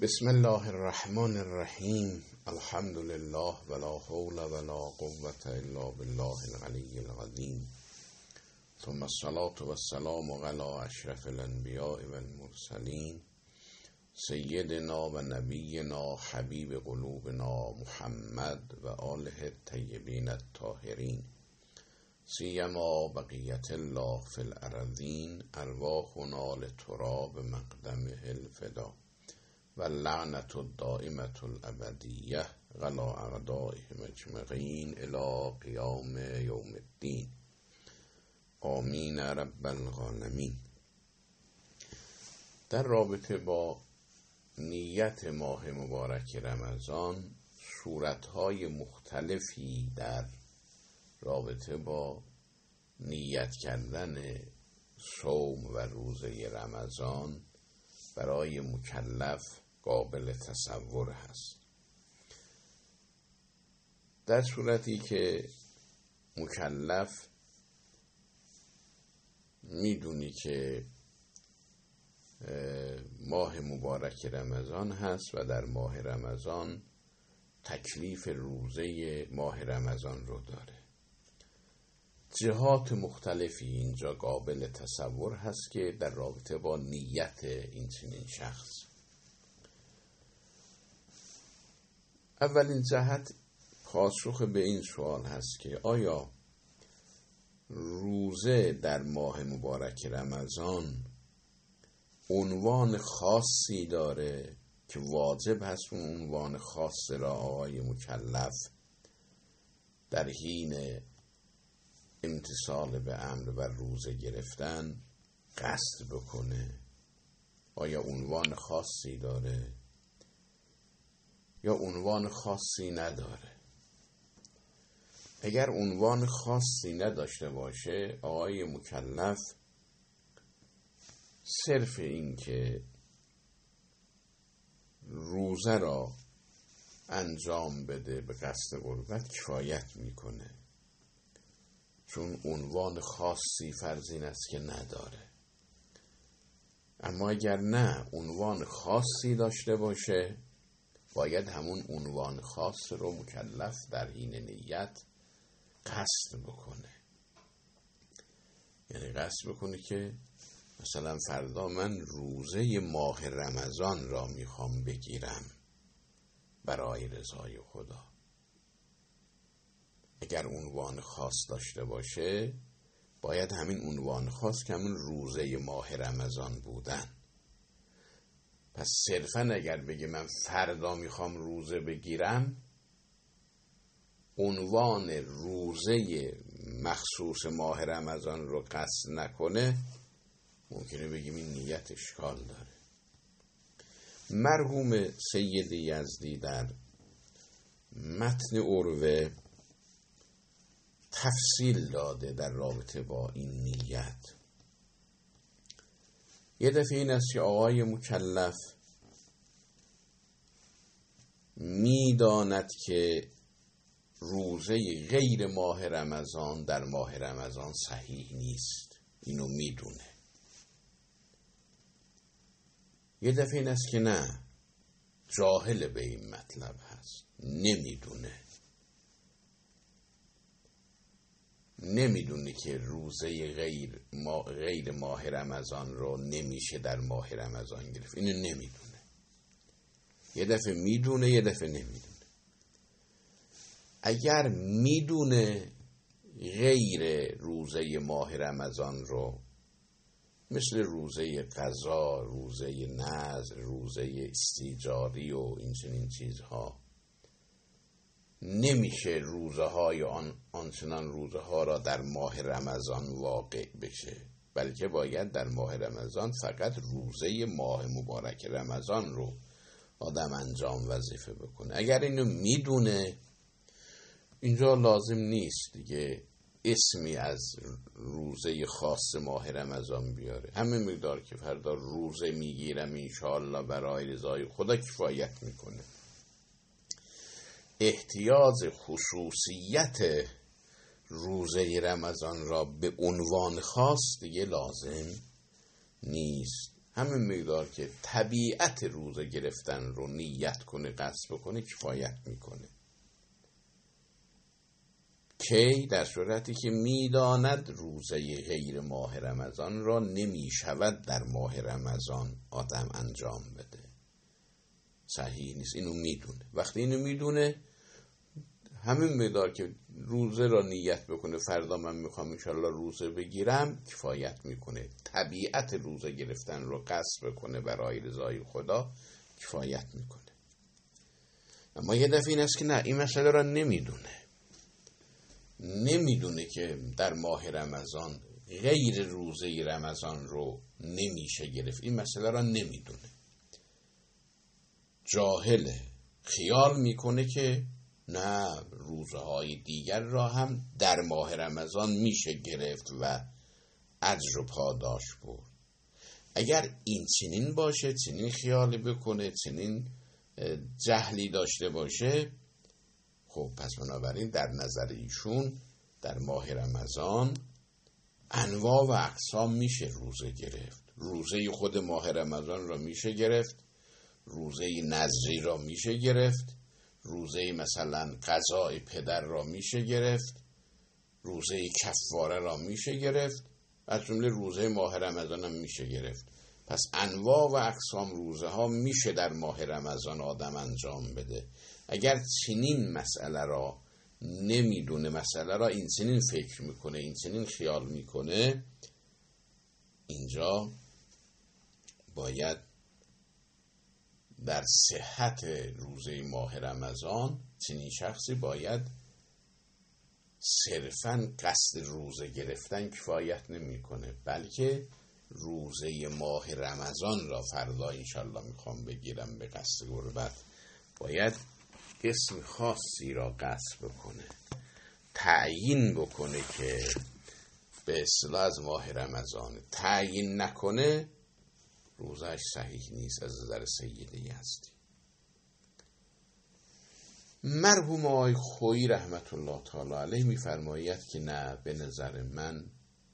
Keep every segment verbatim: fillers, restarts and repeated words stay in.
بسم الله الرحمن الرحیم. الحمد لله ولا حول ولا قوة الا بالله العلی العظیم. ثم الصلاة والسلام على اشرف الانبیاء والمرسلین سیدنا و نبینا حبیب قلوبنا محمد و آله الطیبین الطاهرین سیما بقیت الله فی الارضین ارواحنا لتراب مقدمه الفدا و لعنت الدائمة الابدیه على اعدائهم اجمعین الی قیام یوم الدین. آمین رب العالمین. در رابطه با نیت ماه مبارک رمضان صورتهای مختلفی در رابطه با نیت کردن صوم و روزه رمضان برای مکلف قابل تصور هست. در صورتی که مکلف میدونی که ماه مبارک رمضان هست و در ماه رمضان تکلیف روزه ماه رمضان رو داره، جهات مختلفی اینجا قابل تصور هست که در رابطه با نیت این چنین شخص. اولین جهت پاسخ به این سوال هست که آیا روزه در ماه مبارک رمضان عنوان خاصی داره که واجب هست اون عنوان خاص را آقای مکلف در حین امتثال به امر و روزه گرفتن قصد بکنه؟ آیا عنوان خاصی داره یا عنوان خاصی نداره؟ اگر عنوان خاصی نداشته باشه آقای مکلف صرف این که روزه را انجام بده به قصد قربت کفایت میکنه، چون عنوان خاصی فرض این است که نداره. اما اگر نه عنوان خاصی داشته باشه باید همون عنوان خاص رو مکلف در حین نیت قصد بکنه. یعنی قصد بکنه که مثلا فردا من روزه ماه رمضان را میخوام بگیرم برای رضای خدا. اگر عنوان خاص داشته باشه باید همین عنوان خاص که همین روزه ماه رمضان بودن. پس صرفا اگر بگه من فردا میخوام روزه بگیرم، عنوان روزه مخصوص ماه رمضان رو قصد نکنه، ممکنه بگیم این نیت اشکال داره. مرحوم سید یزدی در متن عروه تفصیل داده در رابطه با این نیت. یه دفعه این است که آقای مکلف میداند که روزه غیر ماه رمضان در ماه رمضان صحیح نیست، اینو میدونه. یه دفعه این است که نه، جاهل به این مطلب هست، نمیدونه نمیدونه که روزه غیر ماه, غیر ماه رمضان رو نمیشه در ماه رمضان گرفت. اینو نمیدونه. یه دفعه میدونه یه دفعه نمیدونه. اگر میدونه غیر روزه ماه رمضان رو، مثل روزه قضا، روزه نذر، روزه استیجاری و این چنین چیزها، نمیشه روزه های آن آنچنان روزه ها را در ماه رمضان واقع بشه، بلکه باید در ماه رمضان فقط روزه ماه مبارک رمضان رو آدم انجام وظیفه بکنه. اگر اینو میدونه اینجا لازم نیست دیگه اسمی از روزه خاص ماه رمضان بیاره. همه مقدار که فردا روزه میگیرم انشاءالله برای رضای خدا کفایت میکنه. احتیاج خصوصیت روزه رمضان را به عنوان خاص دیگه لازم نیست. همین مقدار که طبیعت روزه گرفتن رو نیت کنه، قصد بکنه، کفایت میکنه. کی؟ در صورتی که میداند روزه غیر ماه رمضان را نمیشود در ماه رمضان آدم انجام بده، صحیح نیست، اینو میدونه. وقتی اینو میدونه، همین مقدار که روزه را نیت بکنه فردا من میخوام انشالله روزه بگیرم، کفایت میکنه. طبیعت روزه گرفتن رو قصد بکنه برای رضای خدا، کفایت میکنه. اما یه دفعه این است که نه، این مسئله را نمیدونه نمیدونه که در ماه رمضان غیر روزه رمضان رو نمیشه گرفت، این مسئله را نمیدونه، جاهله، خیال میکنه که نه، روزه های دیگر را هم در ماه رمضان میشه گرفت و اجر و پاداش برد. اگر این چنین باشه، چنین خیالی بکنه، چنین جهلی داشته باشه، خب پس بنابراین در نظر ایشون در ماه رمضان انواع و اقسام میشه روزه گرفت. روزه خود ماه رمضان را میشه گرفت، روزه نذری را میشه گرفت، روزه مثلا قضاء پدر را میشه گرفت، روزه کفاره را میشه گرفت، از جمله روزه ماه رمضان هم میشه گرفت. پس انواع و اقسام روزه ها میشه در ماه رمضان آدم انجام بده. اگر چنین مسئله را نمیدونه، مسئله را این چنین فکر میکنه، این چنین خیال میکنه، اینجا باید در صحت روزه ماه رمضان چنین شخصی باید صرفاً قصد روزه گرفتن کفایت نمیکنه، بلکه روزه ماه رمضان را فردا انشالله میخوام بگیرم به قصد قربت، باید اسم خاصی را قصد بکنه، تعیین بکنه که به اصطلاح از ماه رمضان. تعیین نکنه روزش صحیح نیست از نظر سید یزدی. مرحوم آقای خویی رحمت الله تعالی علیه میفرماید که نه، به نظر من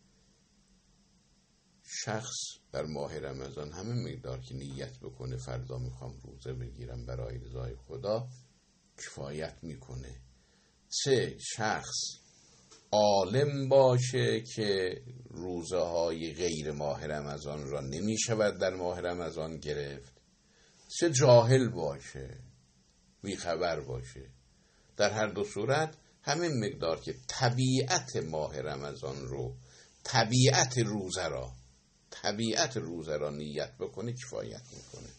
شخص در ماه رمضان همه مقدار که نیت بکنه فردا میخوام روزه بگیرم برای رضای خدا، کفایت میکنه. سه، شخص عالم باشه که روزه های غیر ماه رمضان را نمیشود در ماه رمضان گرفت. سه، جاهل باشه، بیخبر باشه. در هر دو صورت همین مقدار که طبیعت ماه رمضان رو، طبیعت روزه را طبیعت روزه را نیت بکنه، کفایت میکنه.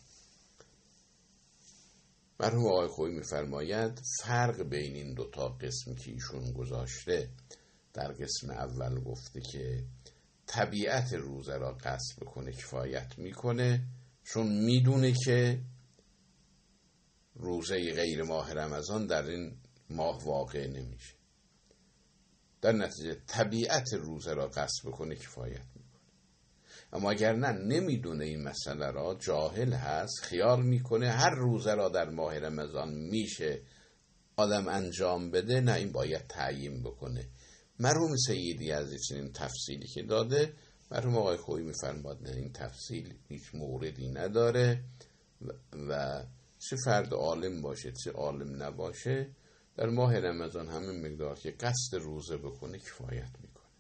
مرحوم آقای خویی میفرماید فرق بین این دوتا قسم که ایشون گذاشته، در قسم اول گفته که طبیعت روزه را قصد بکنه کفایت میکنه، چون میدونه که روزه غیر ماه رمضان در این ماه واقع نمیشه. در نتیجه طبیعت روزه را قصد بکنه کفایت میکنه. اما اگر نه، نمیدونه این مسئله را، جاهل هست، خیال میکنه هر روزه را در ماه رمضان میشه آدم انجام بده، نه، این باید تعیین بکنه. مرحوم سید یزدی چنین تفصیلی که داده، مرحوم آقای خویی میفرماد نه، این تفصیل هیچ موردی نداره و, و چه فرد عالم باشه چه عالم نباشه، در ماه رمضان همین مقدار که قصد روزه بکنه کفایت میکنه.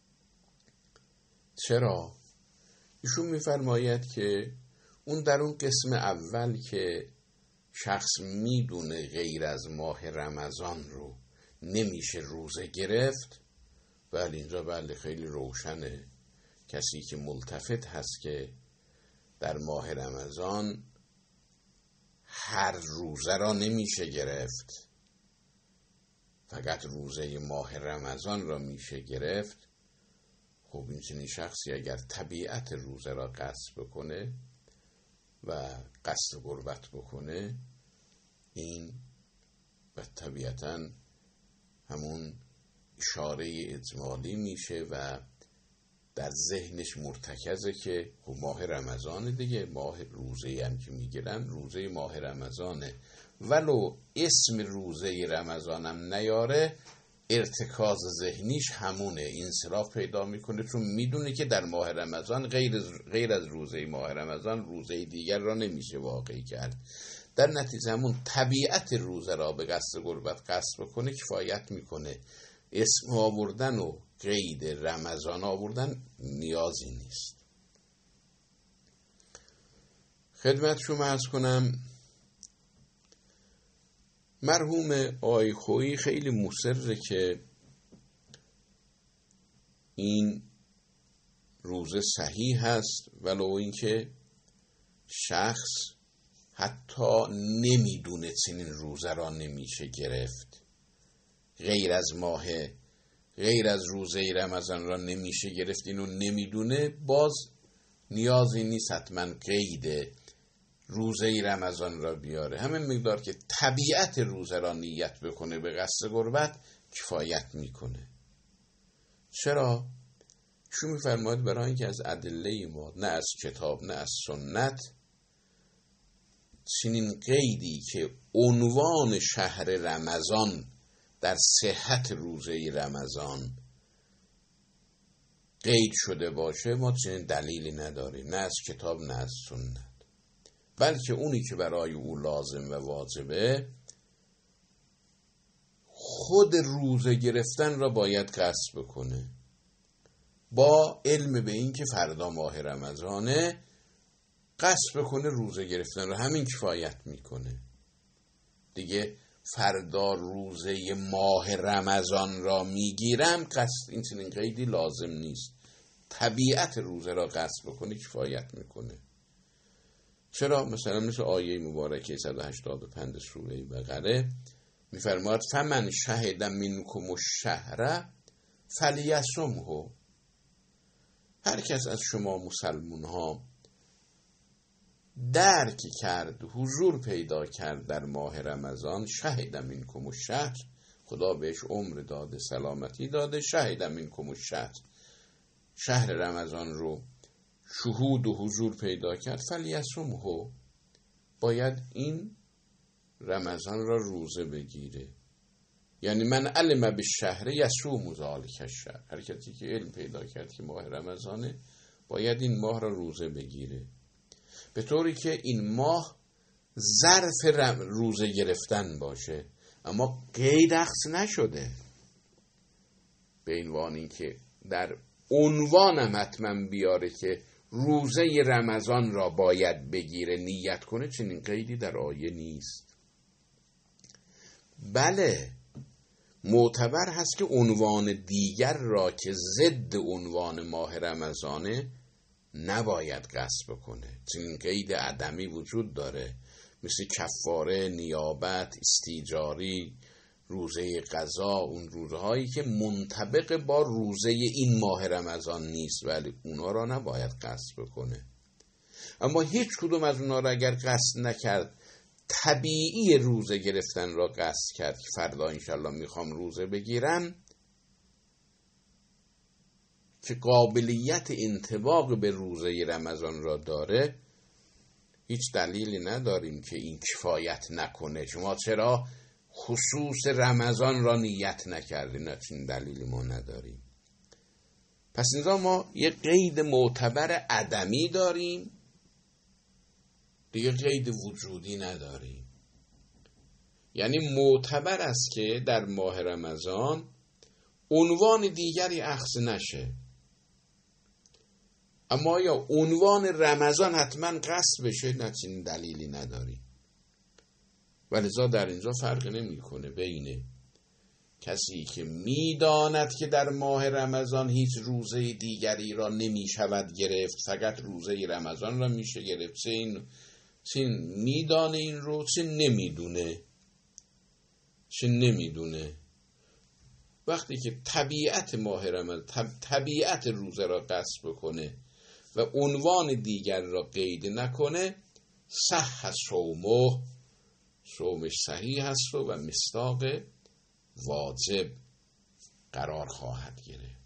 چرا؟ ایشون میفرماید که اون در اون قسم اول که شخص میدونه غیر از ماه رمضان رو نمیشه روزه گرفت، بله اینجا بله خیلی روشنه. کسی که ملتفت هست که در ماه رمضان هر روزه را نمیشه گرفت، فقط روزه ماه رمضان را میشه گرفت، خب این چنین شخصی اگر طبیعت روزه را قصد بکنه و قصد قربت بکنه، این و طبیعتاً همون اشاره اجمالی میشه و در ذهنش مرتکزه که خب ماه رمضان دیگه، ماه روزه هم که میگیرن روزه ماه رمضانه، ولو اسم روزه رمضانم نیاره، ارتکاز ذهنیش همونه، انصراف پیدا میکنه، چون میدونه که در ماه رمضان غیر, غیر از روزه ماه رمضان روزه دیگر را نمیشه واقعی کرد. در نتیجه همون طبیعت روزه را به قصد قربت قصد بکنه کفایت میکنه. اسم آوردن و قید رمضان آوردن نیازی نیست. خدمت شما عرض کنم مرحوم آقای خویی خیلی مصره که این روزه صحیح هست، ولو اینکه شخص حتی نمیدونه چنین روزه را نمیشه گرفت، غیر از ماه غیر از روزه رمضان را نمیشه گرفت، اینو نمیدونه، باز نیازی نیست حتما قید روزه رمضان را بیاره. همین مقدار که طبیعت روزه را نیت بکنه به قصد قربت کفایت میکنه. چرا؟ شو میفرماید برای اینکه از ادله ما، نه از کتاب نه از سنت، چنین قیدی که عنوان شهر رمضان در صحت روزه رمضان قید شده باشه، ما چنین دلیلی نداریم، نه از کتاب نه از سنت. بلکه اونی که برای او لازم و واجبه خود روزه گرفتن را باید قصد بکنه، با علم به این که فردا ماه رمضانه قصد بکنه روزه گرفتن را، همین کفایت میکنه دیگه. فردا روزه ماه رمضان را میگیرم، قصد این چنین قیدی لازم نیست، طبیعت روزه را قصد بکنه کفایت میکنه. چرا؟ مثلا مثل آیه مبارکه صد و هشتاد و پنج سوره بقره میفرماید فمن شهد منکم الشهر فلیصمه، هر کس از شما مسلمون ها درک کرد، حضور پیدا کرد در ماه رمضان، شهد منکم الشهر، خدا بهش عمر داده، سلامتی داده، شهد منکم الشهر، شهر رمضان رو شهود و حضور پیدا کرد، فلیصمه، باید این رمضان را روزه بگیره. یعنی من علم به شهر یصوم ذلک الشهر، هر کسی که علم پیدا کرد که ماه رمضانه باید این ماه را روزه بگیره، به طوری که این ماه ظرف روزه گرفتن باشه، اما قید اخذ نشده، به عنوان این که در عنوانم حتما بیاره که روزه رمضان را باید بگیره، نیت کنه، چنین قیدی در آیه نیست. بله معتبر هست که عنوان دیگر را که ضد عنوان ماه رمضانه نباید قصد بکنه، چنین قید عدمی وجود داره، مثل کفاره، نیابت، استیجاری، روزه قضا، اون روزهایی که منطبق با روزه این ماه رمضان نیست، ولی اونا را نباید قصد بکنه. اما هیچ کدوم از اونا را اگر قصد نکرد، طبیعی روزه گرفتن را قصد کرد که فردا انشالله میخوام روزه بگیرم، که قابلیت انطباق به روزه رمضان را داره، هیچ دلیلی نداریم که این کفایت نکنه. شما چرا خصوص رمضان را نیت نکردیم؟ نه، چنین دلیلی ما نداریم. پس اینجا ما یه قید معتبر عدمی داریم، دیگه قید وجودی نداریم. یعنی معتبر است که در ماه رمضان عنوان دیگری اخذ نشه، اما یا عنوان رمضان حتما قصد بشه، نه، چنین دلیلی نداریم. ولذا در اینجا فرق نمیکنه بین کسی که میداند که در ماه رمضان هیچ روزه دیگری را نمی شود گرفت، فقط روزه رمضان را میشه گرفت، چه این چه میدانه این رو، چه نمیدونه چه نمیدونه وقتی که طبیعت ماه رمضان، طبیعت روزه را قصد بکنه و عنوان دیگر را قید نکنه، صح صومه، صومش صحیح هست و مصداق واجب قرار خواهد گرفت.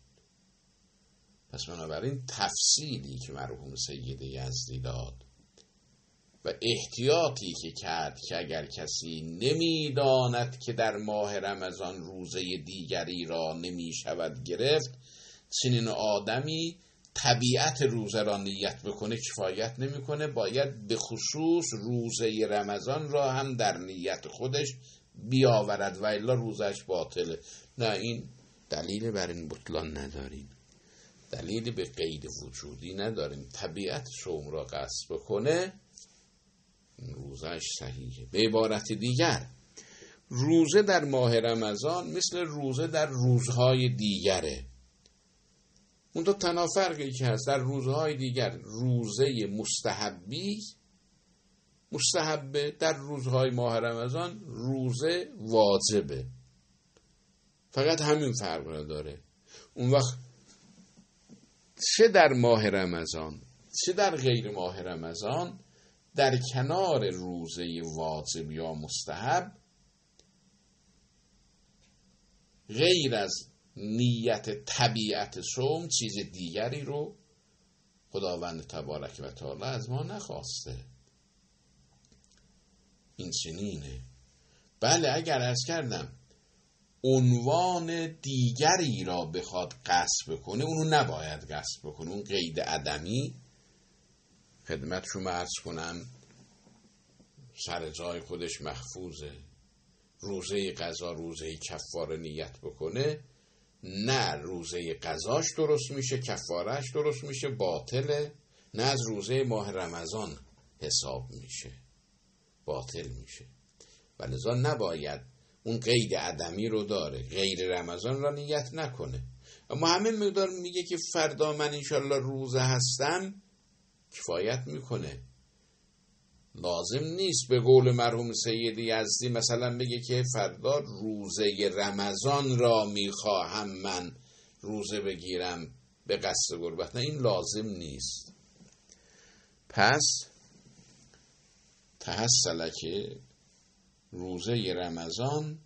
پس بنابراین تفصیلی که مرحوم سید یزدی داد و احتیاطی که کرد که اگر کسی نمیداند که در ماه رمضان روزه دیگری را نمی شود گرفت، چنین آدمی طبیعت روزه را نیت بکنه کفایت نمیکنه، باید به خصوص روزه رمضان را هم در نیت خودش بیاورد و الا روزش باطله. نه، این دلیل بر این بطلان نداریم، دلیلی به قید وجودی نداریم. طبیعت صوم را قصد بکنه روزش صحیحه. به عبارت دیگر روزه در ماه رمضان مثل روزه در روزهای دیگره. اون دو تنها فرقی که هست، در روزهای دیگر روزه مستحبی مستحبه، در روزهای ماه رمضان روزه واجبه. فقط همین فرق را داره. اون وقت چه در ماه رمضان چه در غیر ماه رمضان، در کنار روزه واجب یا مستحب، غیر از نیت طبیعت صوم چیز دیگری رو خداوند تبارک و تعالی از ما نخواسته. این چنینه. بله، اگر عرض کردم عنوان دیگری را بخواد قصد بکنه، اونو نباید قصد بکنه. اون قید عدمی خدمت شما عرض کنم سر جای خودش محفوظه. روزه قضا روزه کفاره نیت بکنه، نه روزه قضاش درست میشه، کفارهش درست میشه، باطله، نه از روزه ماه رمضان حساب میشه، باطل میشه. ولذا نباید اون قید عدمی رو داره، غیر رمضان را نیت نکنه. اما همین مقدار میگه که فردا من انشالله روزه هستم کفایت میکنه. لازم نیست به قول مرحوم سید یزدی مثلا بگه که فردا روزه رمضان را میخواهم من روزه بگیرم به قصد قربت. نه، این لازم نیست. پس تحصل که روزه رمضان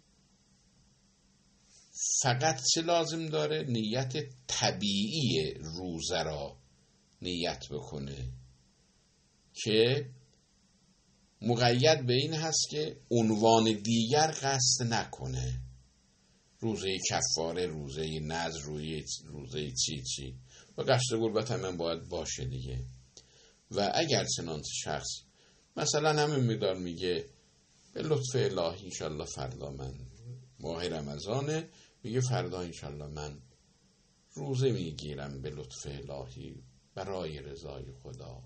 فقط چه لازم داره؟ نیت طبیعی روزه را نیت بکنه که مقید به این هست که عنوان دیگر قصد نکنه. روزه کفاره، روزه نذر، روزه چی چی و قصد قربت هم باید باشه دیگه. و اگر چنانچه شخص مثلا همین میدار میگه به لطف الهی انشالله فردا من ماه رمضانه، میگه فردا انشالله من روزه میگیرم به لطف الهی برای رضای خدا،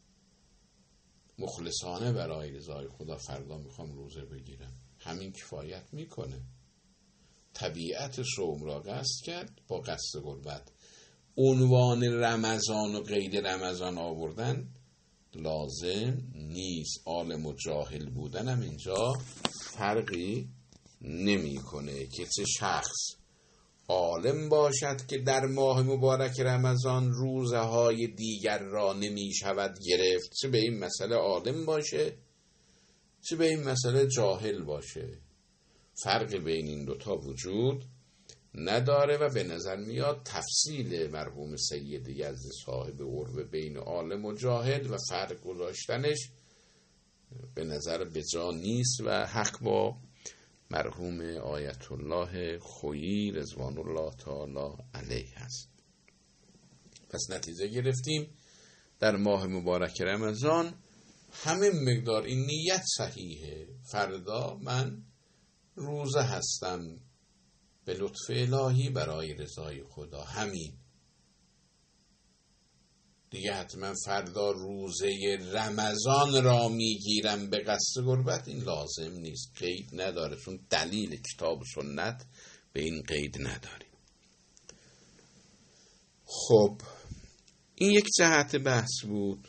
مخلصانه برای رضای خدا فردا میخوام روزه بگیرم. همین کفایت میکنه. طبیعت صوم را قصد کرد با قصد قربت. عنوان رمضان و غیر رمضان آوردن لازم نیست. عالم و جاهل بودن هم اینجا فرقی نمیکنه که چه شخص عالم باشد که در ماه مبارک رمضان روزه های دیگر را نمی شود گرفت، چه به این مسئله عالم باشه چه به این مسئله جاهل باشه. فرق بین این دوتا وجود نداره و به نظر میاد تفصیل مرحوم سید یزدی صاحب عروه بین عالم و جاهل و فرق گذاشتنش به نظر بجا نیست و حق با مرحوم آیت الله خویی رضوان الله تعالی علیه هست. پس نتیجه گرفتیم در ماه مبارک رمضان همه مقدار این نیت صحیحه. فردا من روزه هستم به لطف الهی برای رضای خدا، همین دیگه. حتما فردا روزه رمضان را میگیرم به قصد قربت، این لازم نیست، قید نداره، چون دلیل کتاب و سنت به این قید نداری. خب این یک جهت بحث بود.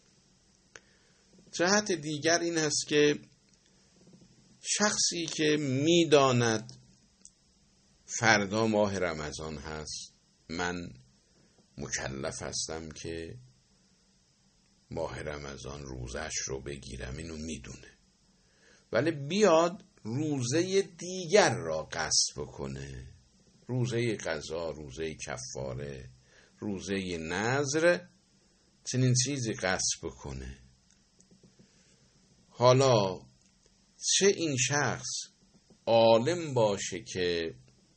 جهت دیگر این هست که شخصی که میداند فردا ماه رمضان هست، من مکلف هستم که ماه رمضان روزش رو بگیرم، اینو میدونه، ولی بیاد روزه دیگر را قصد بکنه، روزه قضا، روزه کفاره، روزه نذر، چنین چیزی قصد بکنه، حالا چه این شخص عالم باشه که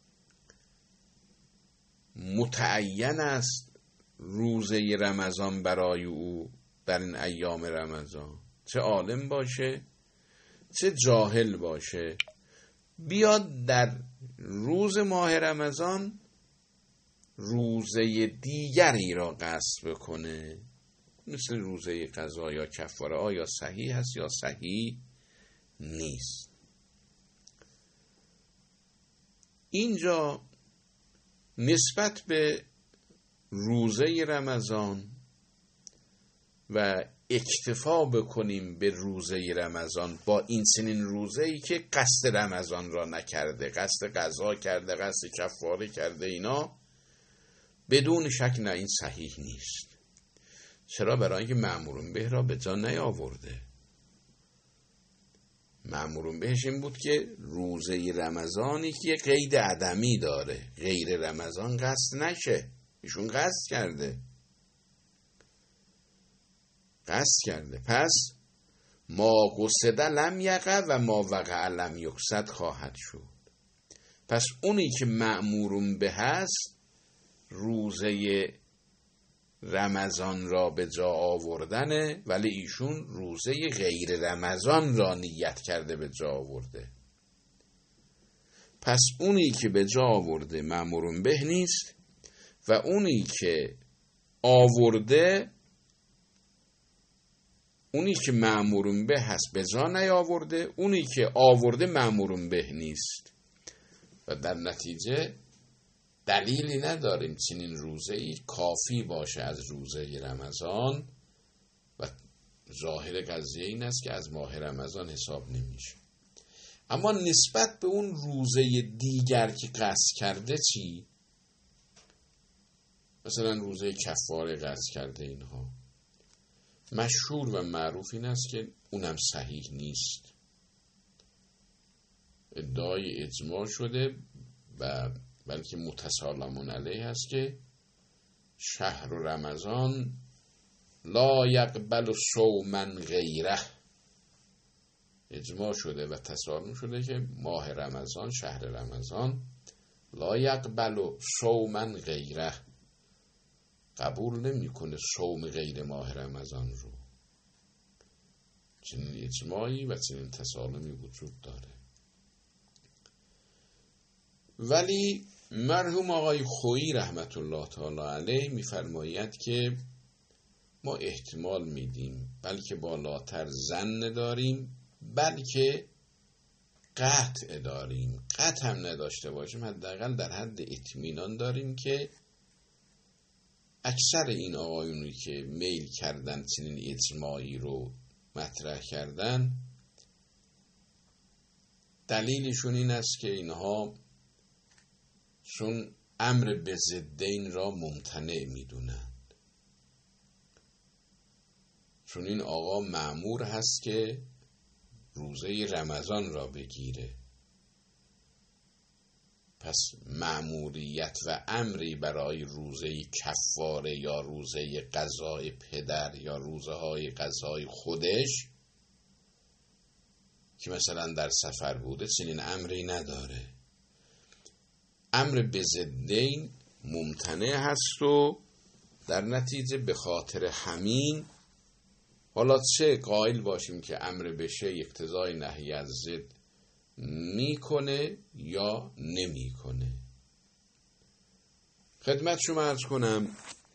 متعین است روزه رمضان برای او در این ایام رمضان، چه عالم باشه چه جاهل باشه، بیاد در روز ماه رمضان روزه دیگری را قصد بکنه، مثل روزه قضا یا کفاره، آیا صحیح هست یا صحیح نیست. اینجا نسبت به روزه رمضان و اکتفا بکنیم به روزه رمضان با این سنین روزه‌ای که قصد رمضان را نکرده، قصد قضا کرده، قصد کفاره کرده، اینا بدون شک نه، این صحیح نیست. چرا؟ برای اینکه مأمورون به را به جا نیاورده. مأمورون بهش این بود که روزه رمضانی که قید عدمی داره، غیر رمضان قصد نشه. ایشون قصد کرده قصد کرده پس ما قصد لم یقع و ما وقع لم یقصد خواهد شد. پس اونی که مأمورون به هست روزه رمضان را به جا آوردنه، ولی ایشون روزه غیر رمضان را نیت کرده به جا آورده. پس اونی که به جا آورده مأمورون به نیست و اونی که آورده، اونی که مأمورون به هست به جا نیاورده، اونی که آورده مأمورون به نیست و در نتیجه دلیلی نداریم چنین روزه‌ای کافی باشه از روزه رمضان و ظاهر قضیه این است که از ماه رمضان حساب نمیشه. اما نسبت به اون روزه دیگر که قصد کرده چی؟ مثلا روزه کفاره قصد کرده، اینها مشهور و معروف این است که اونم صحیح نیست. ادعای اجماع شده و بلکه متسالمون علیه هست که شهر رمضان لا یقبل صوما غیره. اجماع شده و تسالم شده که ماه رمضان، شهر رمضان لا یقبل صوما غیره، قبول نمیکنه صوم غیر ماه رمضان رو. چنین اجماعی و چنین تسالمی وجود داره. ولی مرحوم آقای خویی رحمت الله تعالی علیه میفرماید که ما احتمال میدیم، بلکه بالاتر ظن داریم، بلکه قطع داریم. قطع هم نداشته باشیم، حداقل در حد اطمینان داریم که اکثر این آقایونی که میل کردن چنین اجماعی رو مطرح کردن، دلیلشون این است که اینها چون امر به ضدین را ممتنع میدونند. چون این آقا مأمور هست که روزه رمضان را بگیره، پس مأموریت و امری برای روزه کفاره یا روزه قضای پدر یا روزه های قضای خودش که مثلا در سفر بوده چنین امری نداره. امر به ضدین ممتنع هست و در نتیجه به خاطر همین حالا چه قائل باشیم که امر بشه اقتضای نهی از ضد میکنه یا نمیکنه. خدمت شما عرض کنم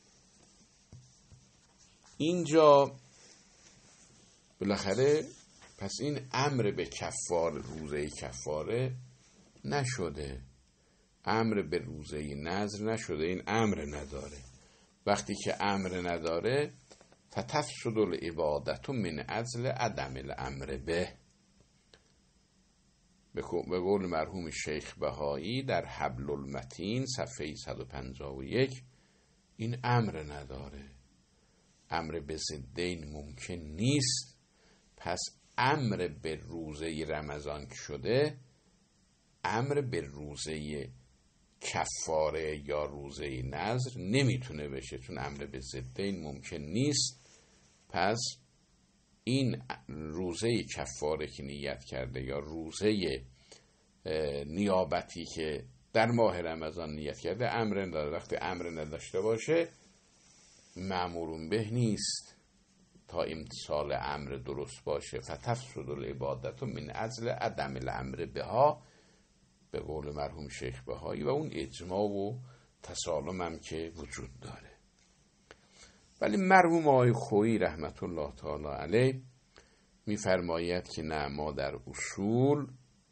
اینجا بالاخره پس این امر به کفاره، روزه کفاره نشده، امر به روزه نذر نشده، این امر نداره. وقتی که امر نداره فتفسد العبادت من اجل عدم الامر به. به قول مرحوم شیخ بهایی در حبل المتین صفحه صد و پنجاه و یک این امر نداره، امر به ضدین ممکن نیست. پس امر به روزه رمضان شده، امر به روزه کفاره یا روزه نذر نمیتونه بشه، چون امر به ضدین ممکن نیست. پس این روزه کفاره که نیت کرده یا روزه نیابتی که در ماه رمضان نیت کرده امر نداره. وقتی امر نداشته باشه مأمورون به نیست تا امتصال امر درست باشه. فتفسد العبادت من اجل عدم الامر بها، به قول مرحوم شیخ بهایی، و اون اجماع و تسالم هم که وجود داره. ولی مرحوم آقای خویی رحمت الله تعالی علیه میفرماید که نه، ما در اصول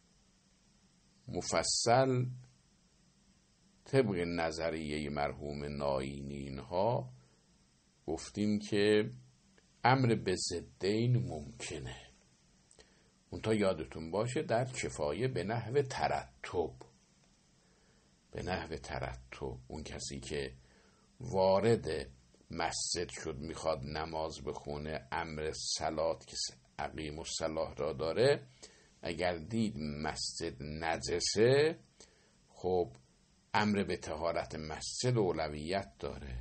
مفصل طبق نظریه مرحوم ناینی اینها گفتیم که امر به ضدین ممکنه. اونتا یادتون باشه در کفایه به نحو ترتب، به نحو ترتب اون کسی که وارد مسجد شد میخواد نماز بخونه، امر صلات که اقیم الصلاة را داره، اگر دید مسجد نجسه، خب امر به طهارت مسجد اولویت داره.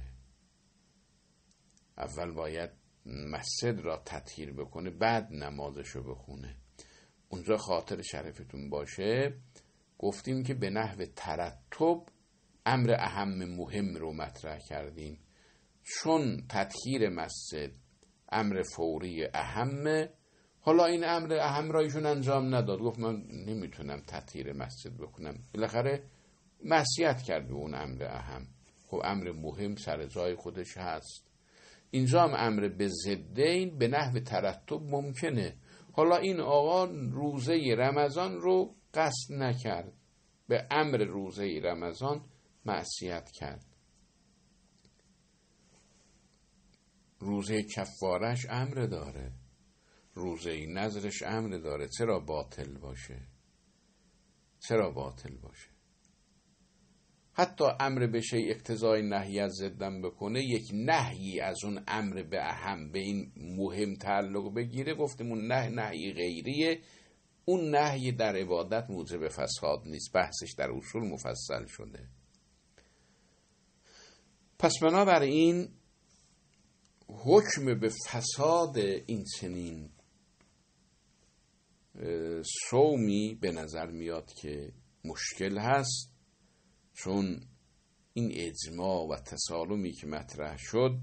اول باید مسجد را تطهیر بکنه بعد نمازشو بخونه. اونجا خاطر شرفتون باشه گفتیم که به نحو ترتب امر اهم مهم رو مطرح کردیم، چون تطهیر مسجد امر فوری اهمه. حالا این امر اهم را ایشون انجام نداد، گفت من نمیتونم تطهیر مسجد بکنم، بالاخره معصیت کرد به اون امر اهم. خب امر مهم سر جای خودش هست. اینجا هم امر به ضدین به نحو ترتب ممکنه. حالا این آقا روزه رمضان رو قصد نکرد، به امر روزه رمضان معصیت کرد. روزه کفارش امر داره، روزه نذرش امر داره. چرا باطل باشه؟ چرا باطل باشه؟ حتی امر به شیء اقتضای نهی از ضدم بکنه، یک نهی از اون امر به اهم به این مهم تعلق بگیره، گفتیم اون نه نهی غیریه. اون نهی در عبادت موجب فساد نیست، بحثش در اصول مفصل شده. پس بنابراین حکم به فساد این چنین صومی به نظر میاد که مشکل هست، چون این اجماع و تسالمی که مطرح شد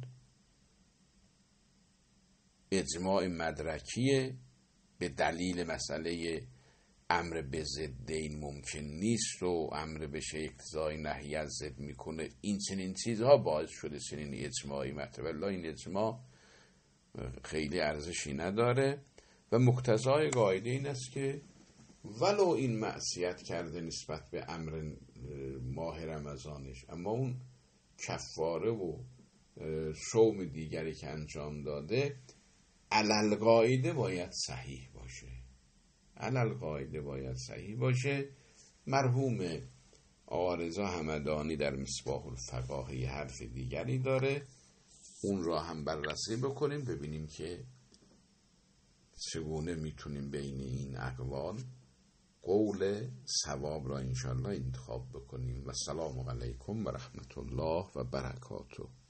اجماع مدرکیه، به دلیل مسئله امر به ضدین ممکن نیست و امر به شیء اقتضای نهی از ضد میکنه. این چنین چیزها باعث شده چنین اجماعی مطرح، ولی این اجماع خیلی ارزشی نداره و مقتضای قاعده این است که ولو این معصیت کرده نسبت به امر ماه رمضانش، اما اون کفاره و صوم دیگری که انجام داده علل قاعده باید صحیح باشه، علل قاعده باید صحیح باشه. مرحوم آقا رضا همدانی در مصباح الفقاهه حرف دیگری داره، اون را هم بررسی بکنیم ببینیم که چگونه میتونیم بین این اقوال قول صواب را انشاءالله انتخاب بکنیم. و السلام علیکم و رحمت الله و برکاته.